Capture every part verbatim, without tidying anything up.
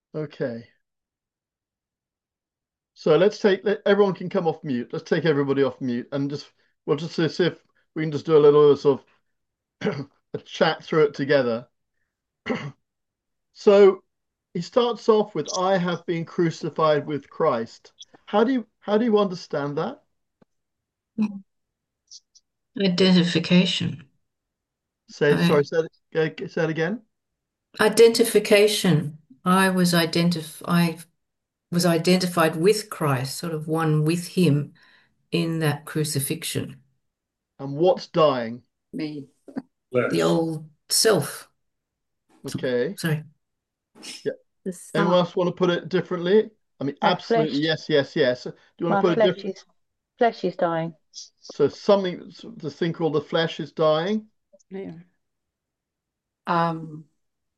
Okay. So let's take, let, everyone can come off mute. Let's take everybody off mute and just, we'll just see, see if we can just do a little sort of a chat through it together. So he starts off with, I have been crucified with Christ. How do you, how do you understand that? Identification. Say, I, sorry, say, it- say it again. identification. I was identif I was identified with Christ, sort of one with him in that crucifixion. And what's dying? Me. The Flesh. old self. Okay. Sorry. Yeah. The Anyone sun. else want to put it differently? I mean, My absolutely, flesh, yes, yes, yes. Do you want to my put it flesh different? is flesh is dying. So something, the thing called the flesh is dying. Yeah. Um,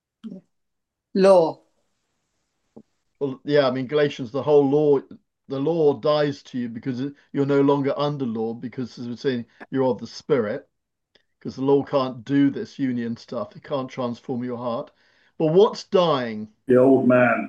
law. Well, yeah, I mean, Galatians, the whole law, the law dies to you because you're no longer under law, because as we're saying, you're of the spirit, because the law can't do this union stuff. It can't transform your heart. But what's dying? The old man.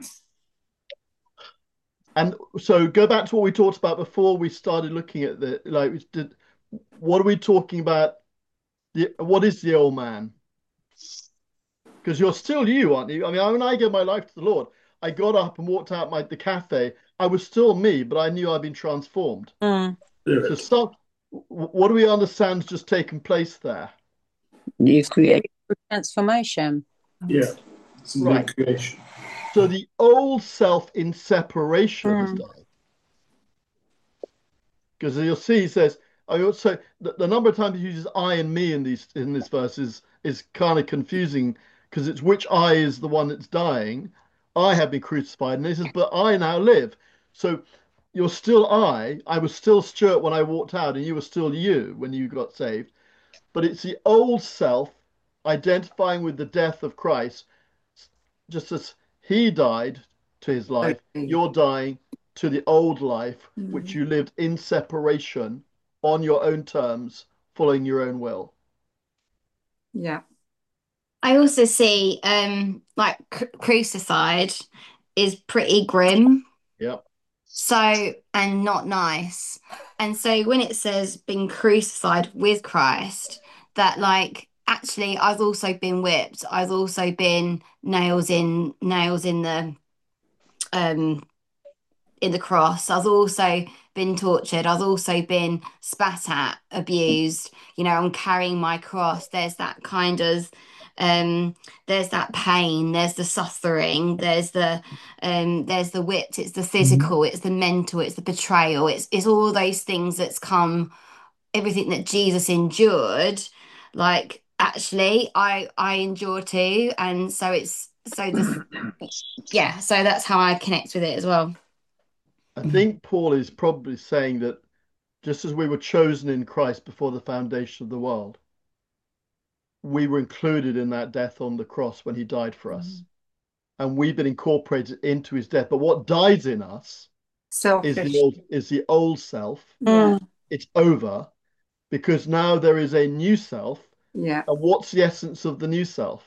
And so go back to what we talked about before we started looking at the, like, we did, what are we talking about? The, what is the old man? Because you're still you, aren't you? I mean, when I gave my life to the Lord, I got up and walked out my the cafe. I was still me, but I knew I'd been transformed. Mm. So Spirit. stop. What do we understand has just taken place there? New creation. Transformation. Yeah. It's a new Right. creation. So the old self in separation has Mm. died. Because you'll see, he says, I also the, the number of times he uses I and me in these in this verse is is kind of confusing because it's which I is the one that's dying. I have been crucified, and he says, but I now live. So you're still I. I was still Stuart when I walked out, and you were still you when you got saved. But it's the old self identifying with the death of Christ, just as he died to his life, Okay. you're dying to the old life, which Mm. you lived in separation on your own terms, following your own will. Yeah. I also see um like cr crucified is pretty grim. Yeah. So, and not nice. And so when it says been crucified with Christ, that like actually I've also been whipped. I've also been nails in nails in the um in the cross. I've also been tortured. I've also been spat at, abused. You know, I'm carrying my cross. There's that kind of um there's that pain, there's the suffering, there's the um there's the whipped, it's the physical, it's the mental, it's the betrayal, it's it's all those things that's come, everything that Jesus endured, like actually I I endure too. And so it's so this yeah, so that's how I connect with it as well. I think Paul is probably saying that just as we were chosen in Christ before the foundation of the world, we were included in that death on the cross when he died for us. And we've been incorporated into his death. But what dies in us is the Selfish. old is the old self. Yeah. Mm. It's over because now there is a new self. Yeah. And what's the essence of the new self?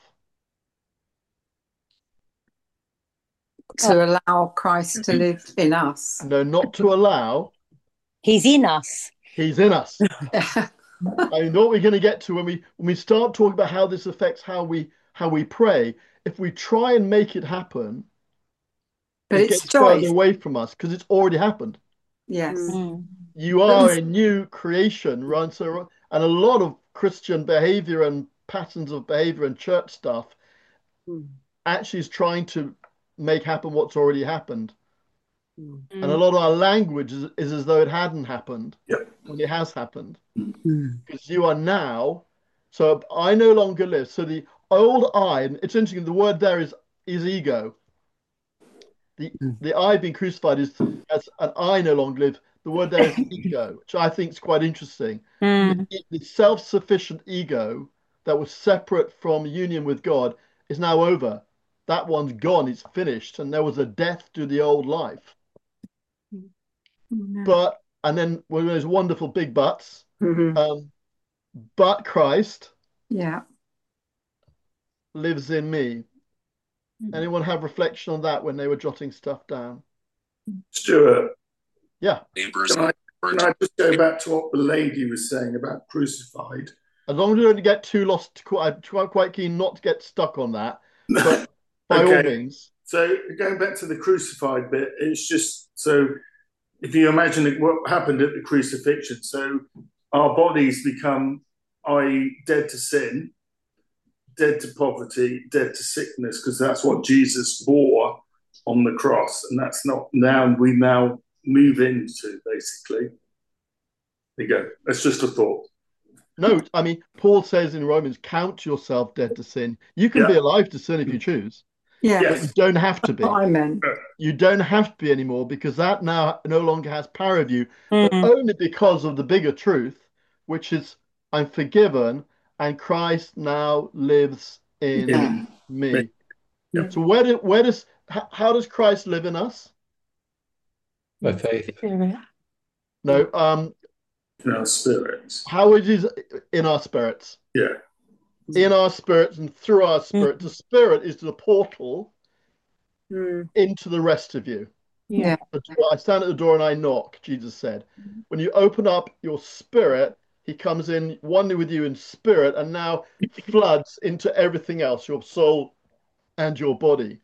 Oh, To allow Christ to live in us. No, not to allow. he's in us. He's in us. I know what we're going to get to when we when we start talking about how this affects how we how we pray. If we try and make it happen, But it it's gets further choice. away from us because it's already happened. Yes. Mm. You But are a new creation, right? So, and a lot of Christian behavior and patterns of behavior and church stuff actually is trying to make happen what's already happened. And a Mm. lot of our language is, is as though it hadn't happened Yep. when it has happened. Mm. Because you are now, so I no longer live. So the old I, and it's interesting, the word there is is ego. The Mm. the I being crucified is as an I no longer live. The word there is ego, which I think is quite interesting. The, Mm. the self-sufficient ego that was separate from union with God is now over. That one's gone, it's finished, and there was a death to the old life. Mhm. But and then well, there's wonderful big buts. Mhm. Um, but Christ Yeah. lives in me. Anyone have reflection on that when they were jotting stuff down? Stuart, Yeah, can I, can I just go back to what the lady was saying about crucified? as long as we don't get too lost, I'm quite quite keen not to get stuck on that. But by all Okay, means, so going back to the crucified bit, it's just so if you imagine it, what happened at the crucifixion, so our bodies become, that is, dead to sin, dead to poverty, dead to sickness, because that's what Jesus bore on the cross, and that's not now we now move into basically. There you go. That's just a thought. no, I mean, Paul says in Romans, count yourself dead to sin. You can be Yeah. alive to sin if you choose, Yeah, but you Yes. don't have to be. what I meant. You don't have to be anymore because that now no longer has power of you, but Mm. only because of the bigger truth, which is I'm forgiven and Christ now lives in Yeah. me. Yeah. So where do, where does how, how does Christ live in us? By faith. No, um, In our spirits. how it is in our spirits. Yeah. In our spirits and through our spirit. The spirit is the portal Mm. into the rest of you. Yeah. I stand at the door and I knock, Jesus said. When you open up your spirit, he comes in one with you in spirit and now floods into everything else, your soul and your body.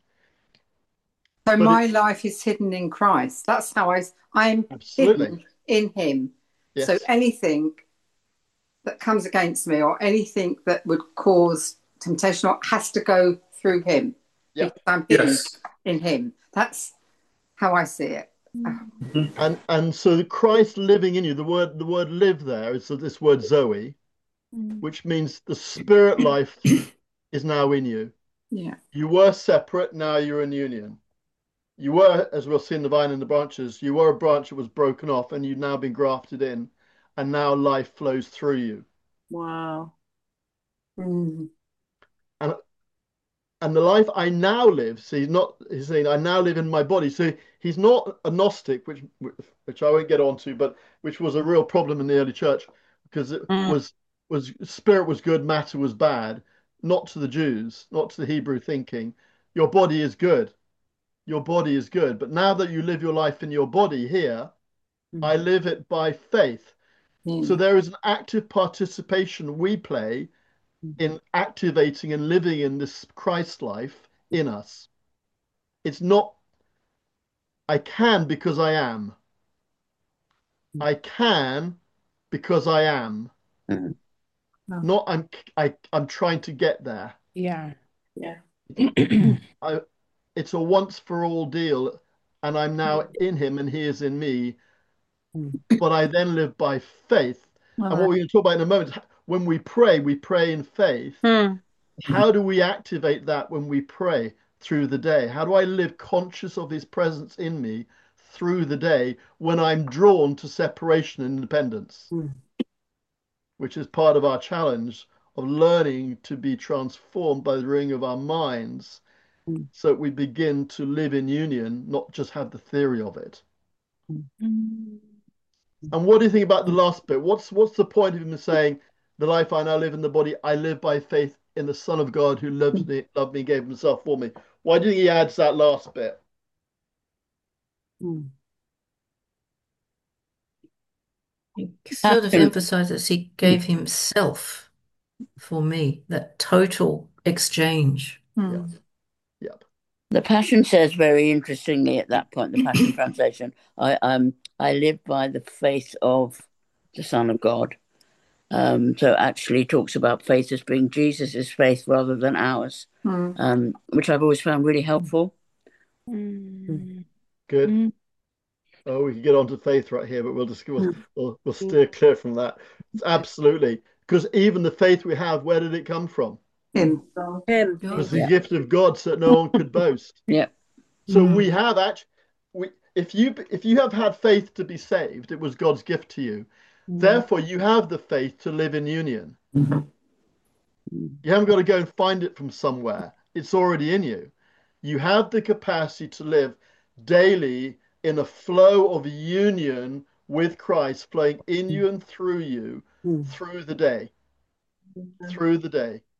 So But my it- life is hidden in Christ. That's how I, I'm Absolutely. hidden in him. Yes. So anything that comes against me or anything that would cause temptation or has to go through him. Yeah. Because I'm hidden Yes. in him. That's how I see it. And and so the Christ living in you, the word the word live there is this word Zoe, which means the spirit life is now in you. Yeah. You were separate, now you're in union. You were, as we'll see in the vine and the branches, you were a branch that was broken off and you've now been grafted in, and now life flows through you. Wow. Mm. And and the life I now live, so he's not he's saying I now live in my body. So he's not a Gnostic, which which I won't get onto, but which was a real problem in the early church because it Mm. was was spirit was good, matter was bad, not to the Jews, not to the Hebrew thinking. Your body is good. Your body is good. But now that you live your life in your body here, I live it by faith. Yeah. So there is an active participation we play in activating and living in this Christ life in us. It's not, I can because I am. I can because I am. Mm. Not I'm I, I'm trying to get there. Yeah. Yeah. I, it's a once for all deal, and I'm now in him and he is in me. But I then live by faith. And what we're going to talk about in a moment is when we pray, we pray in faith. Mm. How do we activate that when we pray through the day? How do I live conscious of his presence in me through the day when I'm drawn to separation and independence? Mm. Which is part of our challenge of learning to be transformed by the renewing of our minds Mm. so that we begin to live in union, not just have the theory of it. And what do you think about the last bit? What's what's the point of him saying, "The life I now live in the body, I live by faith in the Son of God who loves me, loved me, gave himself for me"? Why do you think he adds that last bit? Mm. He sort of Absolutely. emphasizes he gave himself for me, that total exchange. Mm. Yep. The Passion says very interestingly at that point, the Passion translation, I um I live by the faith of the Son of God. Um, so actually talks about faith as being Jesus' faith rather than ours, Mm. um, which I've always found really helpful. Mm. Good. Mm. Oh, we can get on to faith right here, but we'll just we'll, Mm. we'll, we'll steer clear from that. It's absolutely, because even the faith we have, where did it come from? Him. Him. It was God. the Yeah. gift of God, so no one could boast. Yeah. So Mm. we have actually, we if you if you have had faith to be saved, it was God's gift to you. Therefore, you have the faith to live in union. Mm. You haven't got to go and find it from somewhere. It's already in you. You have the capacity to live daily in a flow of union with Christ, flowing in you and through you Mm. through the day. Through the day.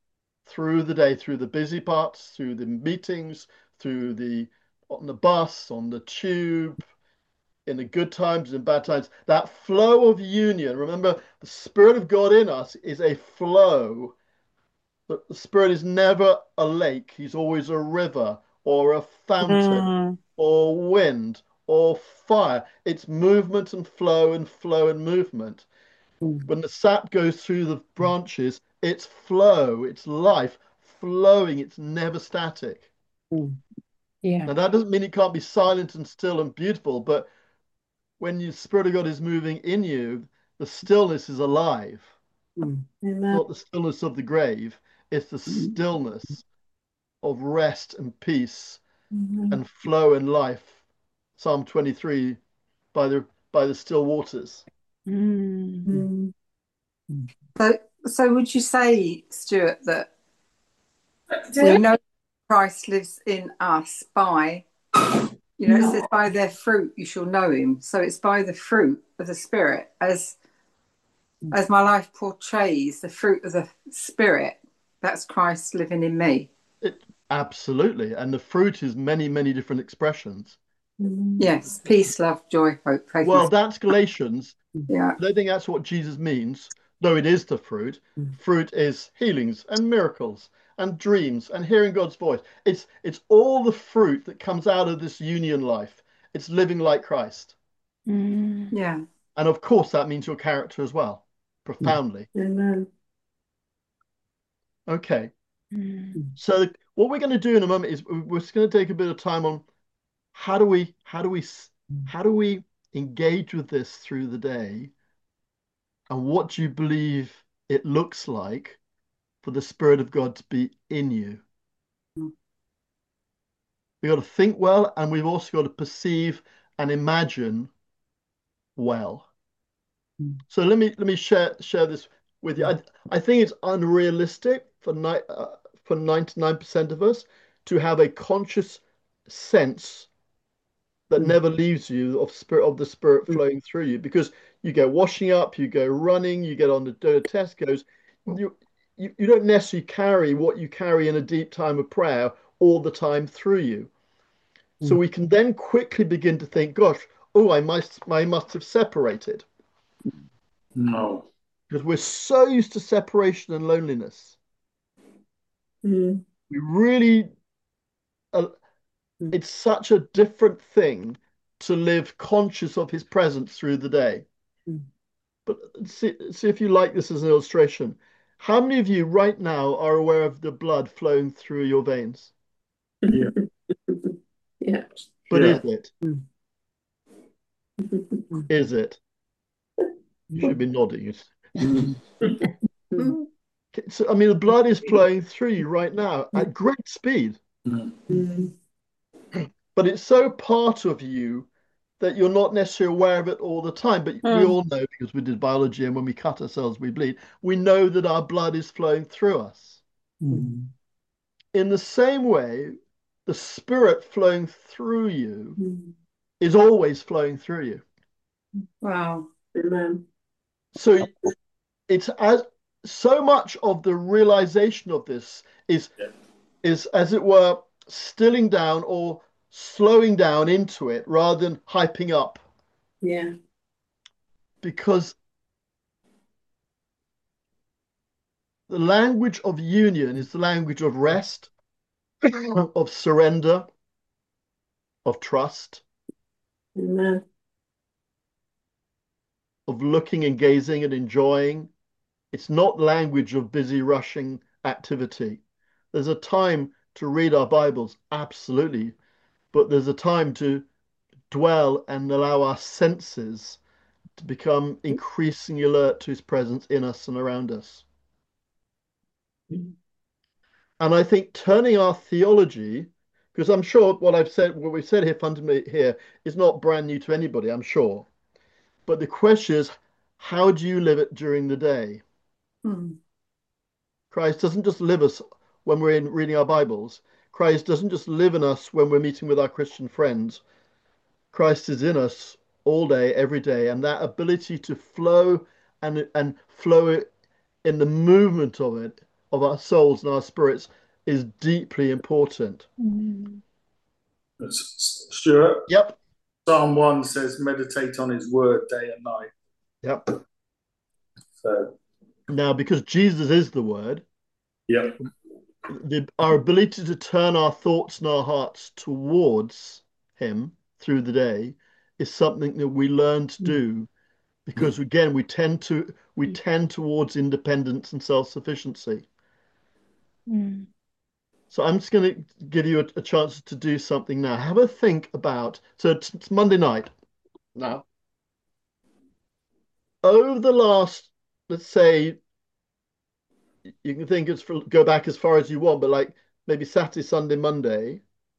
through the day, through the busy parts, through the meetings, through the on the bus, on the tube, in the good times and bad times. That flow of union. Remember, the Spirit of God in us is a flow. But the Spirit is never a lake. He's always a river or a fountain Mm. or wind or fire. It's movement and flow and flow and movement. When the sap goes through the branches, it's flow, it's life, flowing, it's never static. Yeah. Now, that doesn't mean it can't be silent and still and beautiful, but when the Spirit of God is moving in you, the stillness is alive. Amen. Not the stillness of the grave, it's the stillness of rest and peace and flow and life. Psalm twenty-three, by the by the still waters. Mm. So, so would you say, Stuart, that we know Christ lives in us by, you know, it says by their fruit you shall know him. So it's by the fruit of the Spirit, as as my life portrays the fruit of the Spirit. That's Christ living in me. It, absolutely. And the fruit is many, many different expressions. Yes, peace, love, joy, hope, faith. Well, that's Galatians. Yeah. I don't think that's what Jesus means, though it is the fruit. Fruit is healings and miracles and dreams and hearing God's voice. It's it's all the fruit that comes out of this union life. It's living like Christ. Yeah. And of course, that means your character as well, profoundly. Amen. Okay. So what we're going to do in a moment is we're just going to take a bit of time on how do we how do we how do we engage with this through the day, and what do you believe it looks like for the Spirit of God to be in you? We've got to think well, and we've also got to perceive and imagine well. So let me let me share share this with you. I, I think it's unrealistic for ni uh, for ninety-nine percent of us to have a conscious sense that never leaves you of spirit of the Spirit flowing through you, because you go washing up, you go running, you get on the go to Tesco's, you, you you don't necessarily carry what you carry in a deep time of prayer all the time through you. So we can then quickly begin to think, gosh, oh, I must I must have separated. No. Because we're so used to separation and loneliness. We really, uh, it's such a different thing to live conscious of his presence through the day. But see, see if you like this as an illustration. How many of you right now are aware of the blood flowing through your veins? Yeah. Yeah. But Yeah. is it? Is it? You should be nodding. So, I mean, the blood is flowing through you right now at great speed. But it's so part of you that you're not necessarily aware of it all the time. But we all know, because we did biology, and when we cut ourselves, we bleed. We know that our blood is flowing through us. In the same way, the Spirit flowing through you is always flowing through you. Wow. Amen. So it's as so much of the realization of this is Yeah. is as it were stilling down or slowing down into it rather than hyping up, Yeah. because the language of union is the language of rest, of surrender, of trust, Amen. of looking and gazing and enjoying. It's not language of busy rushing activity. There's a time to read our Bibles, absolutely, but there's a time to dwell and allow our senses to become increasingly alert to his presence in us and around us. And I think turning our theology, because I'm sure what I've said, what we've said here fundamentally here is not brand new to anybody, I'm sure. But the question is, how do you live it during the day? Mm. Christ doesn't just live us when we're in reading our Bibles. Christ doesn't just live in us when we're meeting with our Christian friends. Christ is in us all day, every day, and that ability to flow and and flow in the movement of it, of our souls and our spirits is deeply important. Mm. Stuart, Yep. Psalm one says, meditate on his word day and night. Yep. So, Now, because Jesus is the word, yep. the, our ability to turn our thoughts and our hearts towards him through the day is something that we learn to do, because again we tend to we tend towards independence and self-sufficiency. Mm. So I'm just going to give you a, a chance to do something now. Have a think about, so it's, it's Monday night now. Over the last, let's say, you can think it's for, go back as far as you want, but like maybe Saturday, Sunday, Monday.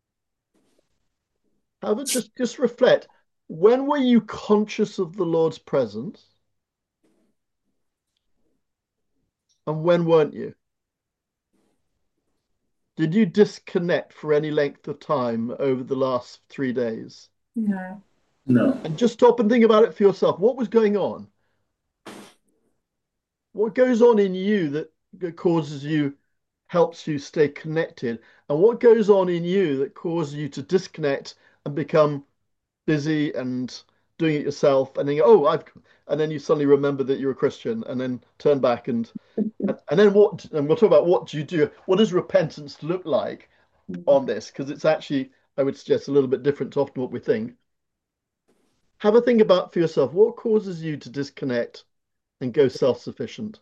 Have it just just reflect. When were you conscious of the Lord's presence, and when weren't you? Did you disconnect for any length of time over the last three days? No. No. And just stop and think about it for yourself. What was going on? What goes on in you that, that causes you, helps you stay connected? And what goes on in you that causes you to disconnect and become busy and doing it yourself, and then oh I've and then you suddenly remember that you're a Christian, and then turn back and and, and then what, and we'll talk about what do you do, what does repentance look like on this, because it's actually, I would suggest, a little bit different to often what we think. Have a think about for yourself what causes you to disconnect and go self-sufficient.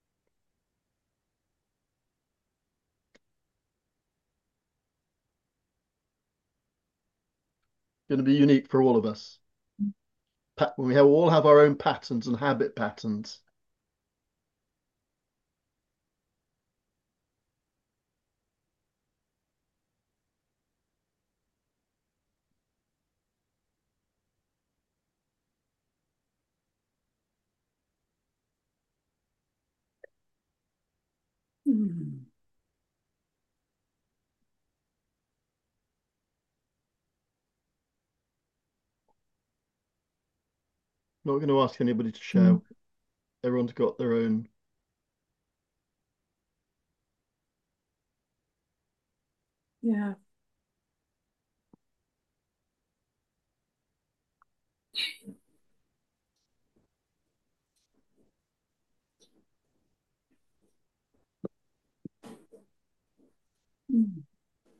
Going to be unique for all of us. We have, all have our own patterns and habit patterns. Mm. Not going to ask anybody to share. Mm. Everyone's got their own. Yeah. Mm.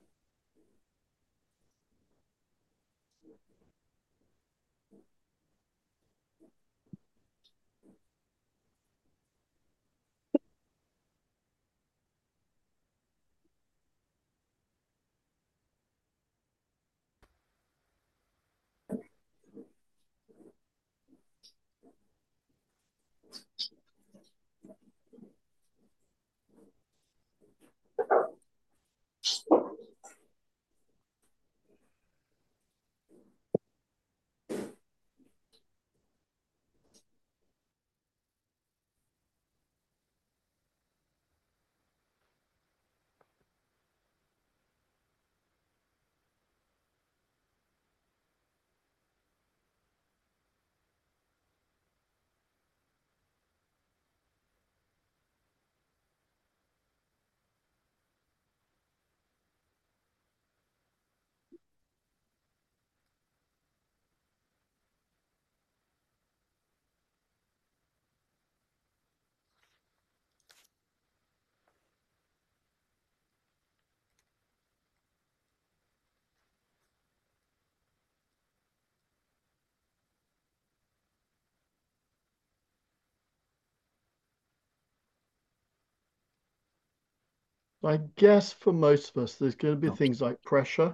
I guess for most of us, there's going to be things like pressure,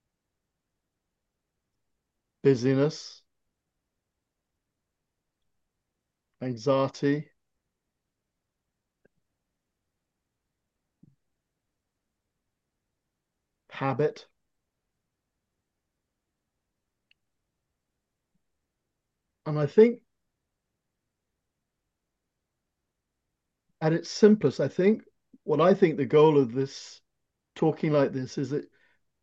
busyness, anxiety, habit. And I think at its simplest, I think what I think the goal of this talking like this is that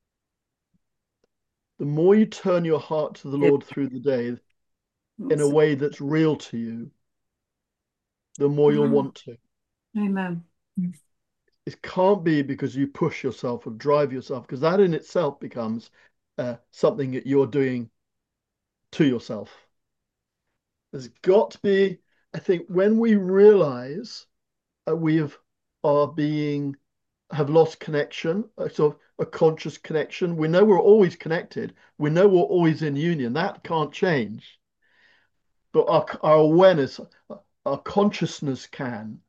the more you turn your heart to the Lord through the day in a way that's real to you, the more you'll Mm. want to. Amen. it can't be because you push yourself or drive yourself, because that in itself becomes uh, something that you're doing to yourself. There's got to be, I think, when we realize that we have are being have lost connection, a sort of a conscious connection. We know we're always connected. We know we're always in union. That can't change. But our, our awareness, our consciousness can.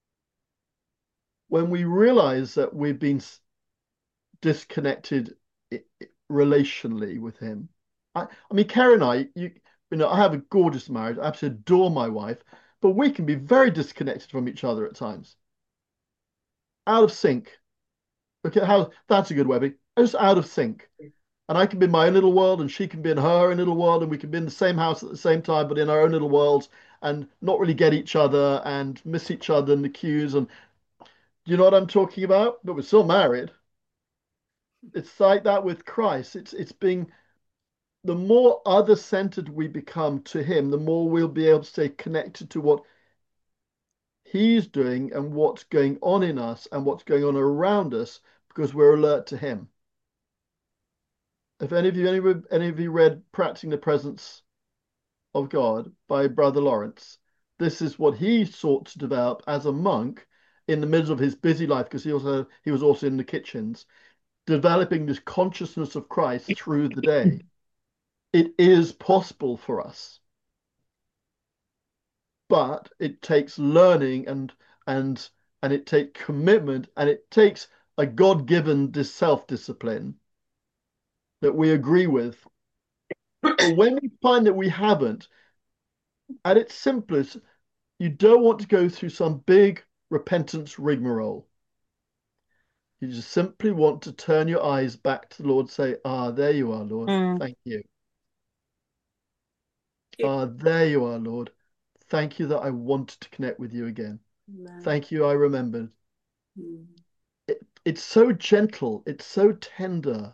When we realize that we've been disconnected relationally with him. I, I mean, Karen and I, you, you know, I have a gorgeous marriage. I absolutely adore my wife, but we can be very disconnected from each other at times. Out of sync. Okay, how that's a good Webby. Just out of sync. And I can be in my own little world and she can be in her own little world and we can be in the same house at the same time, but in our own little worlds and not really get each other and miss each other in the queues. And do you know what I'm talking about? But we're still married. It's like that with Christ. It's it's being the more other-centered we become to him, the more we'll be able to stay connected to what he's doing and what's going on in us and what's going on around us because we're alert to him. If any of you any, any of you read Practicing the Presence of God by Brother Lawrence, this is what he sought to develop as a monk in the middle of his busy life, because he also he was also in the kitchens, developing this consciousness of Christ through the day. It is possible for us, but it takes learning and and and it takes commitment and it takes a God-given self-discipline that we agree with. But when we find that we haven't, at its simplest, you don't want to go through some big repentance rigmarole. You just simply want to turn your eyes back to the Lord, say, ah, there you are, Lord. Mm. Thank you. Ah, there you are, Lord. Thank you that I wanted to connect with you again. Amen. Thank you, I remembered. Mm. It, it's so gentle. It's so tender.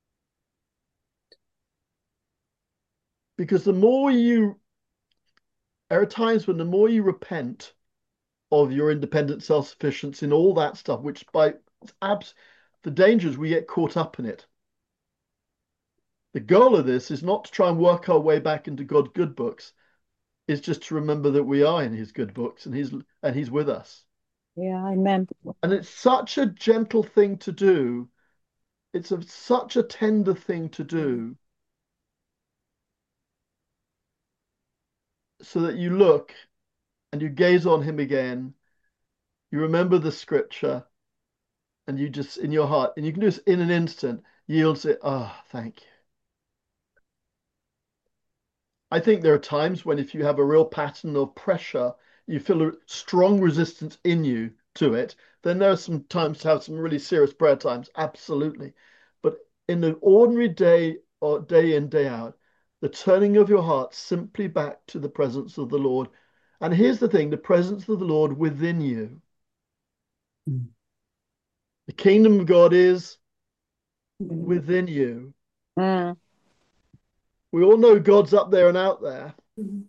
Because the more you, there are times when the more you repent of your independent self-sufficiency and all that stuff, which by abs, the danger is we get caught up in it. The goal of this is not to try and work our way back into God's good books. It's just to remember that we are in his good books and he's and he's with us. Yeah, amen. And it's such a gentle thing to do. It's a, such a tender thing to do, so that you look and you gaze on him again. You remember the scripture and you just, in your heart, and you can just in an instant yield it. Oh, thank you. I think there are times when if you have a real pattern of pressure, you feel a strong resistance in you to it, then there are some times to have some really serious prayer times, absolutely. But in an ordinary day or day in, day out, the turning of your heart simply back to the presence of the Lord. And here's the thing, the presence of the Lord within you. Mm. The kingdom of God is within you. Mm. We all know God's up there and out there. Mm.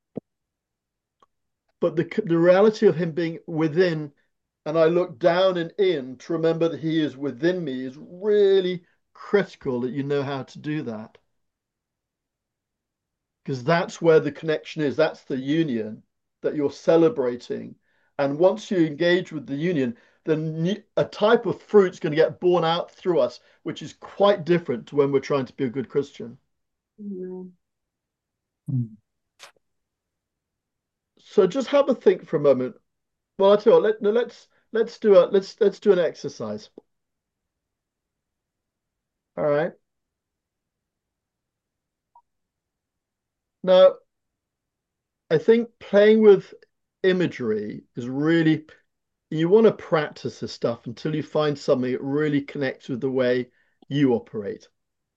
But the, the reality of him being within, and I look down and in to remember that he is within me, is really critical that you know how to do that. Because that's where the connection is. That's the union that you're celebrating. And once you engage with the union, then a type of fruit's going to get born out through us, which is quite different to when we're trying to be a good Christian. Amen. Mm. So just have a think for a moment. Well, I tell you what, let, no, let's let's do a let's let's do an exercise. All right. Now, I think playing with imagery is really, you want to practice this stuff until you find something that really connects with the way you operate.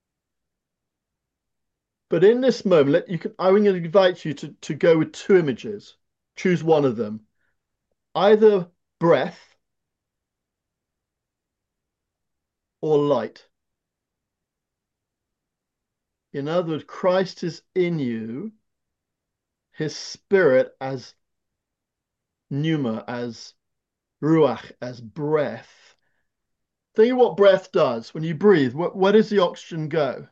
But in this moment, let, you can, I'm going to invite you to, to go with two images. Choose one of them. Either breath or light. In other words, Christ is in you, his spirit as pneuma, as ruach as breath. Think of what breath does. When you breathe, where, where does the oxygen go?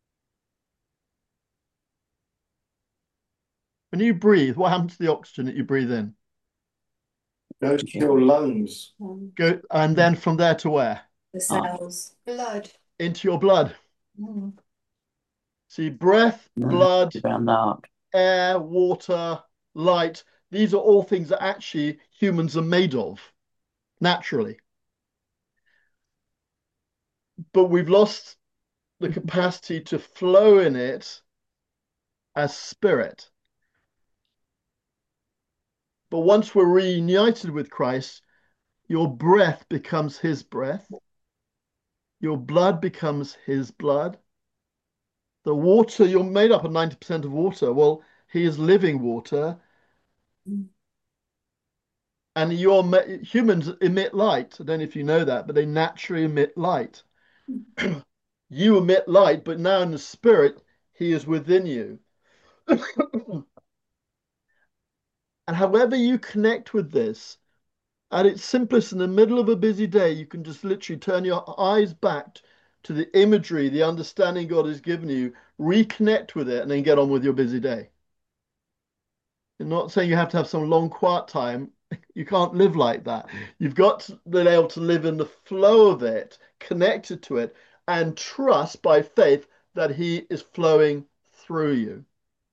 When you breathe, what happens to the oxygen that you breathe in? Goes to your lungs. Um, Go, and then from there to where? the cells. Blood. Into your blood. Mm. See, breath, No, blood, around that. air, water, light. These are all things that actually humans are made of naturally. But we've lost the capacity to flow in it as spirit. But once we're reunited with Christ, your breath becomes his breath. Your blood becomes his blood. The water, you're made up of ninety percent of water. Well, he is living water. And your humans emit light. I don't know if you know that, but they naturally emit light. You emit light, but now in the spirit, he is within you. And however you connect with this, at its simplest, in the middle of a busy day, you can just literally turn your eyes back to the imagery, the understanding God has given you, reconnect with it, and then get on with your busy day. I'm not saying you have to have some long quiet time. You can't live like that. You've got to be able to live in the flow of it, connected to it, and trust by faith that he is flowing through you.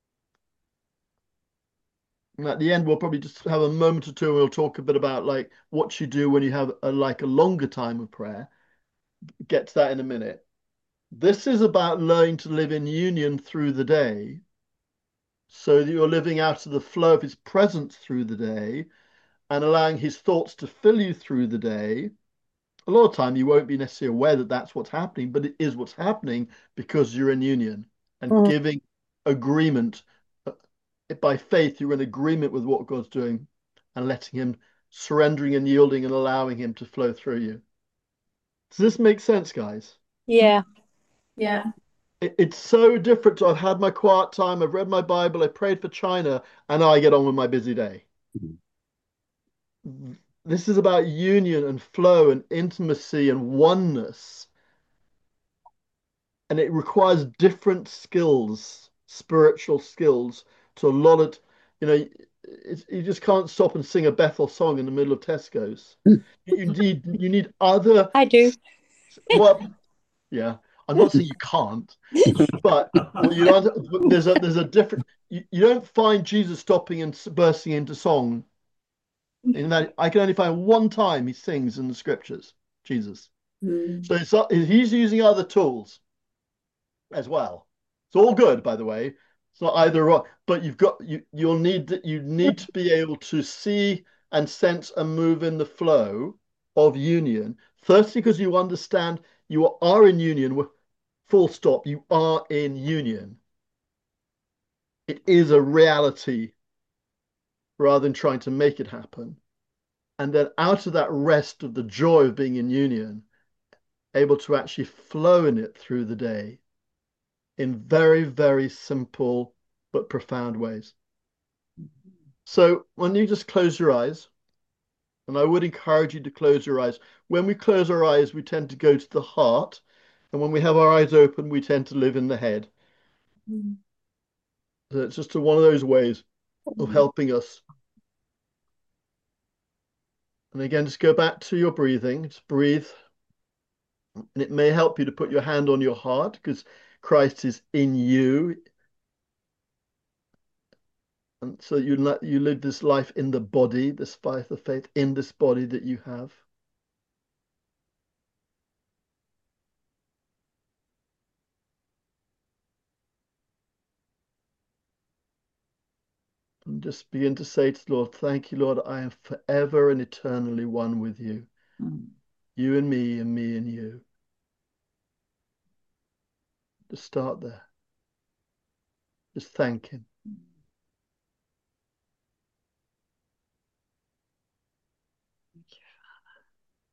And at the end, we'll probably just have a moment or two and we'll talk a bit about like what you do when you have a, like a longer time of prayer. Get to that in a minute. This is about learning to live in union through the day so that you're living out of the flow of his presence through the day and allowing his thoughts to fill you through the day. A lot of time you won't be necessarily aware that that's what's happening, but it is what's happening because you're in union and Mm. giving agreement. By faith, you're in agreement with what God's doing and letting him, surrendering and yielding and allowing him to flow through you. Does this make sense, guys? Yeah. Yeah. It, it's so different to I've had my quiet time, I've read my Bible, I prayed for China, and now I get on with my busy day. This is about union and flow and intimacy and oneness. And it requires different skills, spiritual skills, to a lot of, you know, it's, you just can't stop and sing a Bethel song in the middle of Tesco's. You need you need other, I do. well, yeah. I'm not saying you can't, but well, you know, there's a there's a different. You, you don't find Jesus stopping and bursting into song. In that, I can only find one time he sings in the scriptures, Jesus. Mm. So it's not, he's using other tools as well. It's all good, by the way. It's not either or, but you've got you you'll need you need to be able to see and sense and move in the flow of union. Firstly, because you understand you are in union with full stop, you are in union. It is a reality rather than trying to make it happen. And then out of that rest of the joy of being in union, able to actually flow in it through the day in very, very simple but profound ways. So when you just close your eyes, and I would encourage you to close your eyes. When we close our eyes, we tend to go to the heart. And when we have our eyes open, we tend to live in the head. Mm. So it's just one of those ways of helping us. And again, just go back to your breathing. Just breathe. And it may help you to put your hand on your heart because Christ is in you. And so you let you live this life in the body, this life of faith in this body that you have. And just begin to say to the Lord, thank you, Lord, I am forever and eternally one with you. Mm. You and me and me and you. Just start there. Just thank him. Thank you, Father.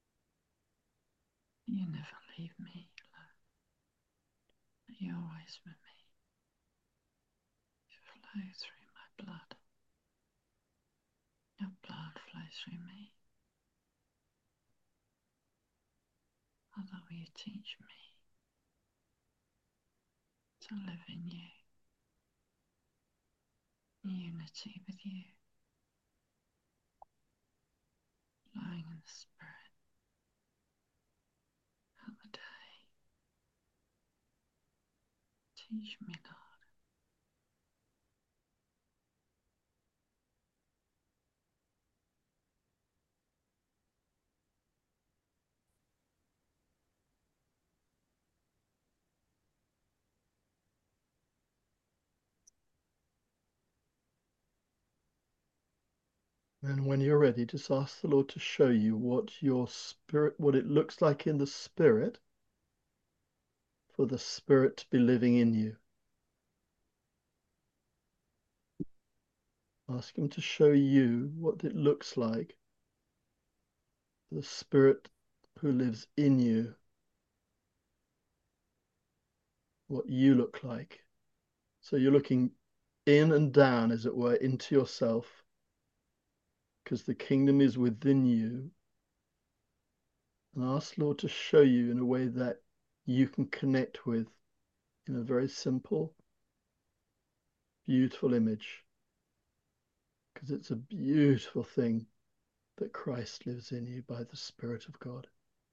You never leave me alone. You're always with me. You flow through my blood. Your blood flows through me. Father, will you teach me to live in you, in unity with you, flowing in the Spirit of the day. Teach me, Lord. And when you're ready, just ask the Lord to show you what your spirit, what it looks like in the spirit, for the Spirit to be living in you. Ask Him to show you what it looks like, the Spirit who lives in you, what you look like. So you're looking in and down, as it were, into yourself, because the kingdom is within you. And ask Lord to show you in a way that you can connect with, in a very simple, beautiful image, because it's a beautiful thing that Christ lives in you by the Spirit of God.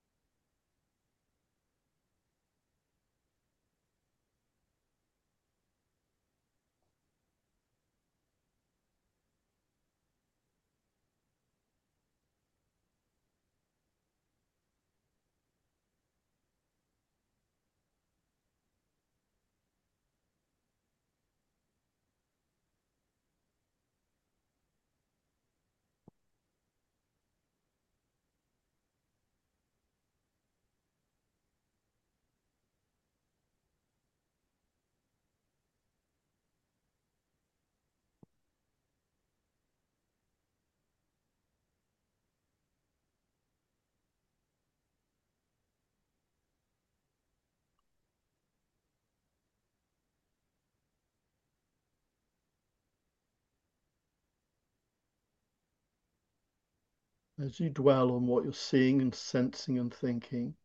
As you dwell on what you're seeing and sensing and thinking,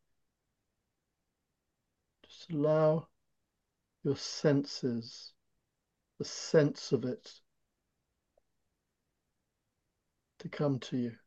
just allow your senses, the sense of it, to come to you.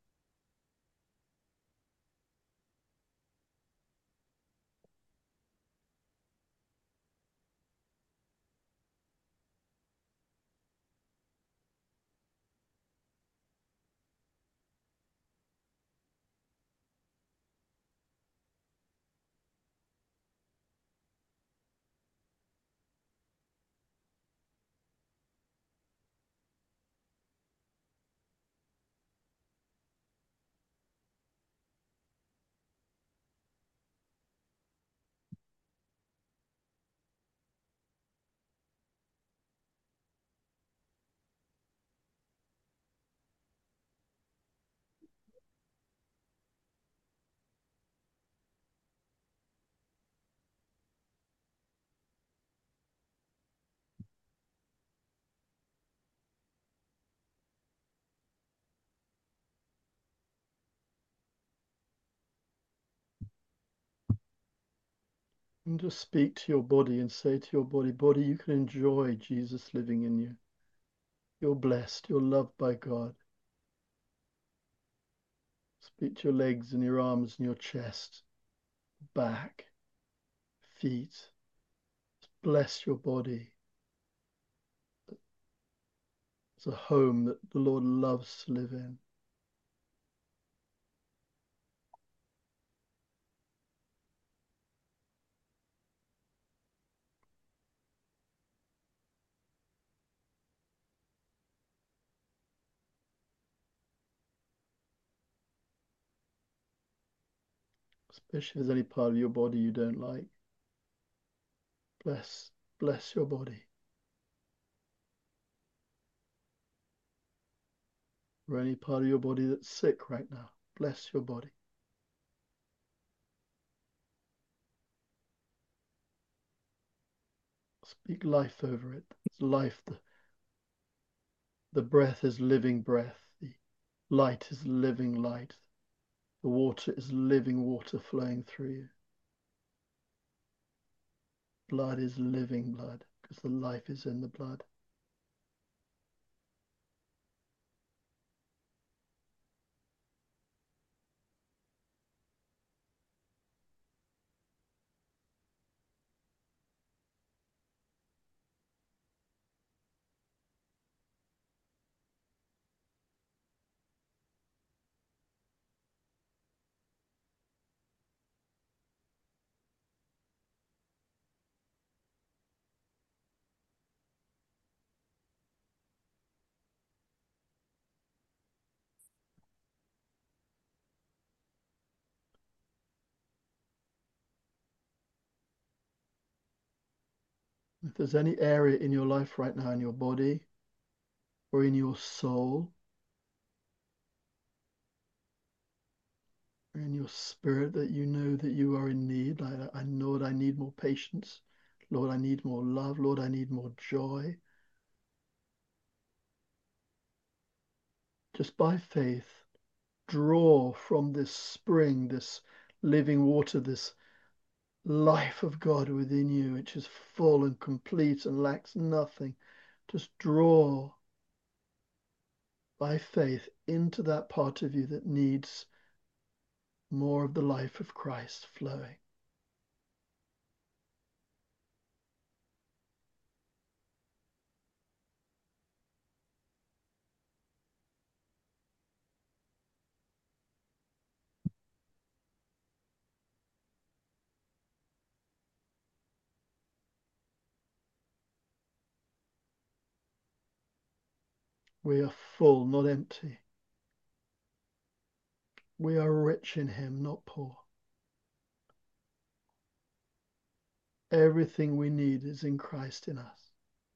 And just speak to your body and say to your body, body, you can enjoy Jesus living in you. You're blessed. You're loved by God. Speak to your legs and your arms and your chest, back, feet. Bless your body. It's a home that the Lord loves to live in. Especially if there's any part of your body you don't like. Bless, bless your body. Or any part of your body that's sick right now. Bless your body. Speak life over it. It's life. The, the breath is living breath. The light is living light. The water is living water flowing through you. Blood is living blood because the life is in the blood. If there's any area in your life right now, in your body or in your soul or in your spirit, that you know that you are in need, like, I know that I need more patience. Lord, I need more love. Lord, I need more joy. Just by faith, draw from this spring, this living water, this life of God within you, which is full and complete and lacks nothing. Just draw by faith into that part of you that needs more of the life of Christ flowing. We are full, not empty. We are rich in Him, not poor. Everything we need is in Christ in us.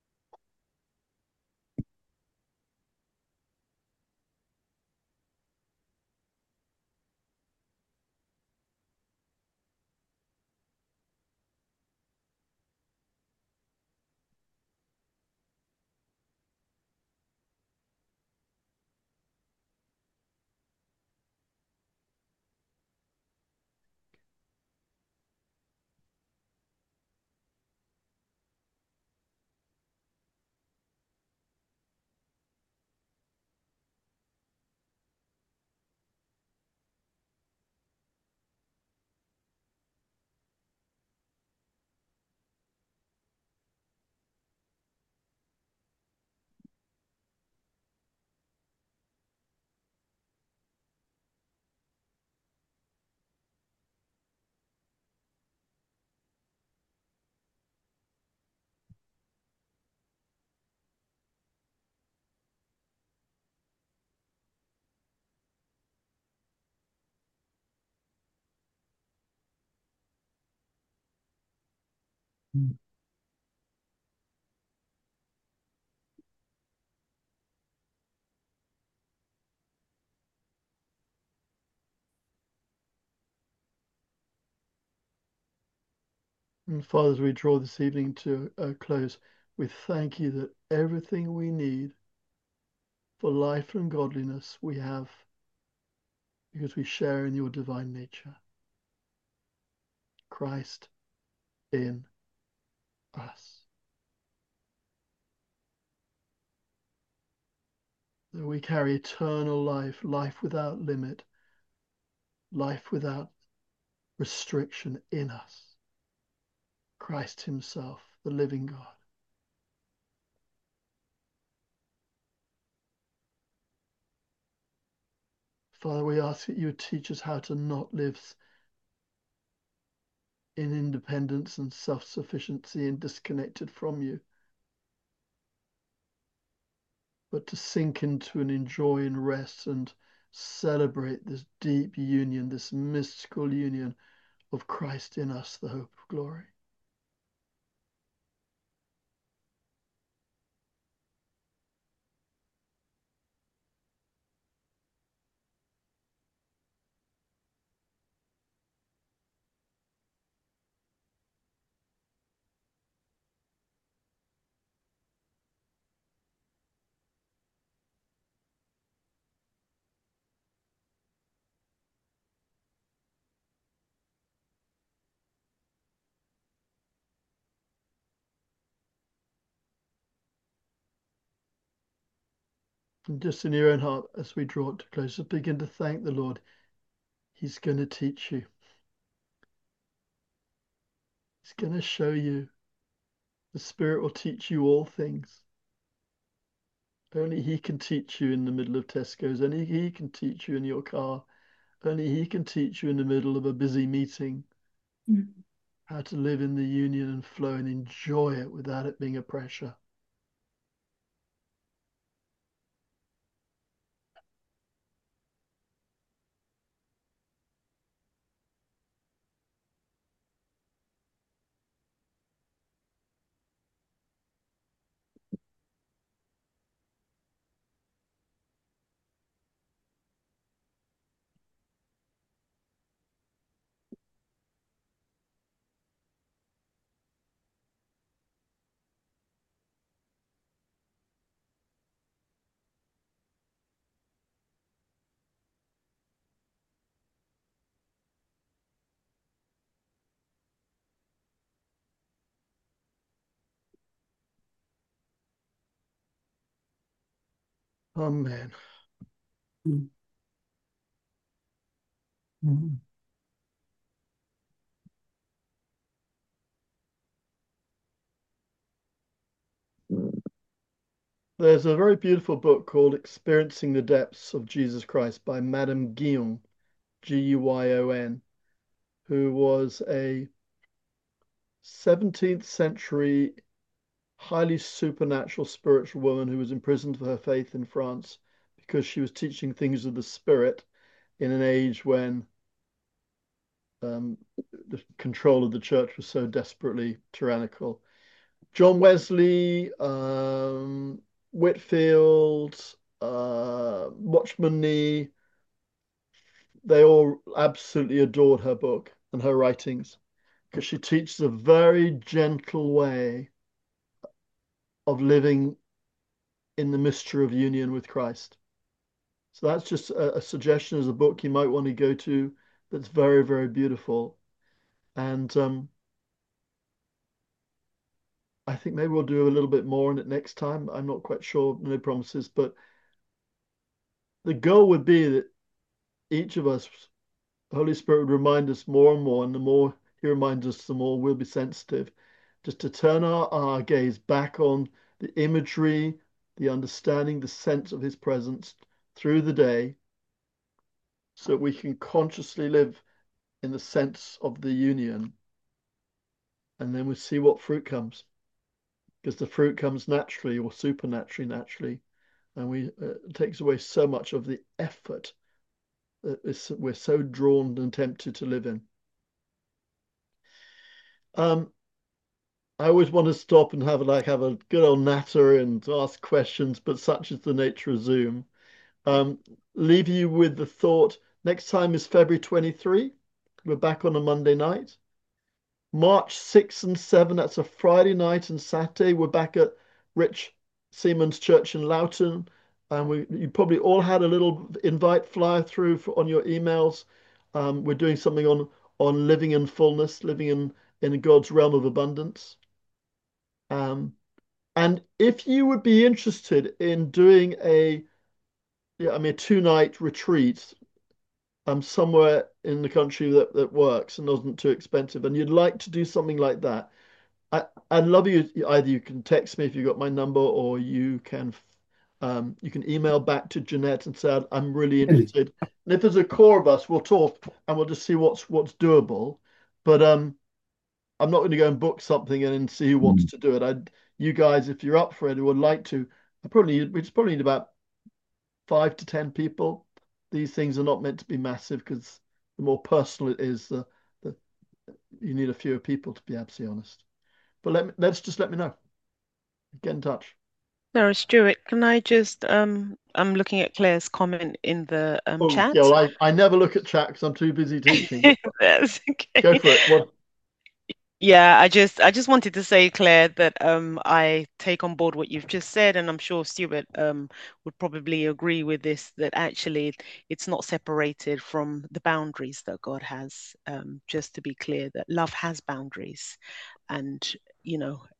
And Father, as we draw this evening to a close, we thank you that everything we need for life and godliness we have because we share in your divine nature. Christ in us. That we carry eternal life, life without limit, life without restriction in us. Christ Himself, the living God. Father, we ask that you would teach us how to not live in independence and self-sufficiency and disconnected from you, but to sink into and enjoy and rest and celebrate this deep union, this mystical union of Christ in us, the hope of glory. And just in your own heart, as we draw it to close, just begin to thank the Lord. He's going to teach you. He's going to show you. The Spirit will teach you all things. Only He can teach you in the middle of Tesco's. Only He can teach you in your car. Only He can teach you in the middle of a busy meeting Mm. how to live in the union and flow and enjoy it without it being a pressure. Amen. Mm. Mm. There's a very beautiful book called Experiencing the Depths of Jesus Christ by Madame Guyon, G U Y O N, who was a seventeenth century highly supernatural spiritual woman who was imprisoned for her faith in France because she was teaching things of the Spirit in an age when um, the control of the church was so desperately tyrannical. John Wesley, um, Whitfield, uh, Watchman Nee, they all absolutely adored her book and her writings because she teaches a very gentle way of living in the mystery of union with Christ. So that's just a, a suggestion as a book you might want to go to that's very, very beautiful. And um, I think maybe we'll do a little bit more on it next time. I'm not quite sure, no promises, but the goal would be that each of us, the Holy Spirit would remind us more and more, and the more He reminds us, the more we'll be sensitive, just to turn our, our gaze back on the imagery, the understanding, the sense of His presence through the day, so that we can consciously live in the sense of the union, and then we see what fruit comes, because the fruit comes naturally or supernaturally naturally, and we uh, it takes away so much of the effort that we're so drawn and tempted to live in. Um, I always want to stop and have like have a good old natter and ask questions, but such is the nature of Zoom. Um, leave you with the thought: next time is February twenty-third. We're back on a Monday night. March sixth and seventh, that's a Friday night and Saturday. We're back at Rich Siemens Church in Loughton. And we you probably all had a little invite flyer through for, on your emails. Um, we're doing something on on living in fullness, living in, in God's realm of abundance. Um, and if you would be interested in doing a, yeah, I mean, a two-night retreat um, somewhere in the country that, that works and isn't too expensive, and you'd like to do something like that, I, I'd love you. Either you can text me if you got my number, or you can um, you can email back to Jeanette and say I'm really interested. And if there's a core of us, we'll talk and we'll just see what's what's doable. But um, I'm not going to go and book something and then see who wants to do it. I, you guys, if you're up for it and would like to, I probably need, we just probably need about five to ten people. These things are not meant to be massive because the more personal it is, the, the you need a fewer people to be absolutely honest. But let me, let's just let me know. Get in touch. Sarah Stewart, can I just um I'm looking at Claire's comment in the um Oh, chat. yeah, well, I, I never look at chat because I'm too busy teaching. But That's okay. go for it. What? Yeah, I just I just wanted to say, Claire, that um I take on board what you've just said, and I'm sure Stuart um would probably agree with this, that actually it's not separated from the boundaries that God has. Um, just to be clear, that love has boundaries, and you know,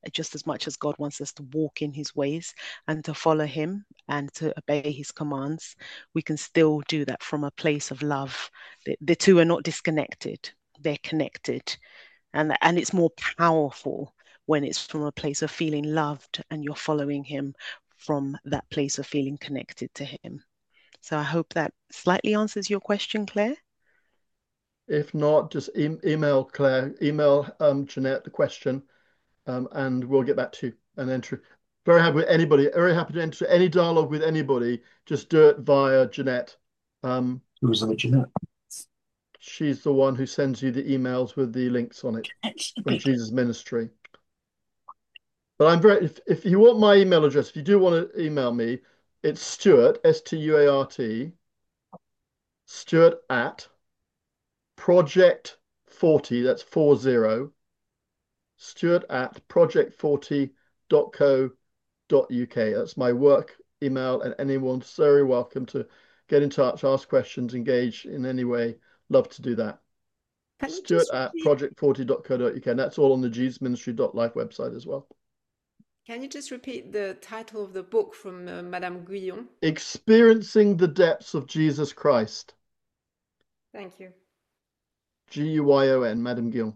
just as much as God wants us to walk in his ways and to follow him and to obey his commands, we can still do that from a place of love. The, the two are not disconnected, they're connected. And, and it's more powerful when it's from a place of feeling loved and you're following him from that place of feeling connected to him. So I hope that slightly answers your question, Claire. If not, just e email Claire, email um, Jeanette the question, um, and we'll get back to you and enter. Very happy with anybody, very happy to enter any dialogue with anybody. Just do it via Jeanette. Um, Who's that, Jeanette? She's the one who sends you the emails with the links on it from Jesus Ministry. But I'm very, if, if you want my email address, if you do want to email me, it's Stuart, S T U A R T, Stuart at project forty, that's four zero, Stuart at project forty dot co dot uk. That's my work email, and anyone's very welcome to get in touch, ask questions, engage in any way. Love to do that. Can you Stuart just at repeat, project forty dot co dot uk, and that's all on the jesus ministry dot life website as well. can you just repeat the title of the book from uh, Madame Guyon? Experiencing the Depths of Jesus Christ. Thank you. G U Y O N, Madame Guyon.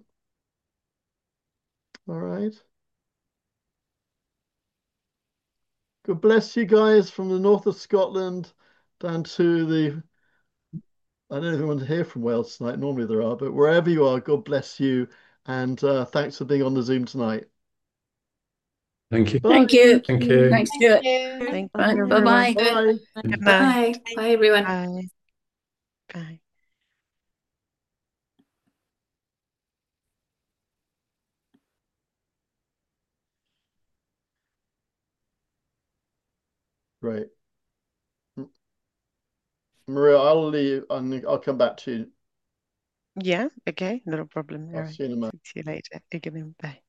All right. God bless you guys from the north of Scotland down to the, I don't know if anyone's here from Wales tonight. Normally there are, but wherever you are, God bless you. And uh, thanks for being on the Zoom tonight. Thank you. Bye. Thank you. Thank you. Thanks, Stuart. Thank Right, you. bye-bye. Bye. Good night. Bye. Bye, everyone. Bye. Bye. Great. Maria, I'll leave and I'll come back to you. Yeah, okay, not a problem. All I'll right. see you in a moment. See you later. Again, bye.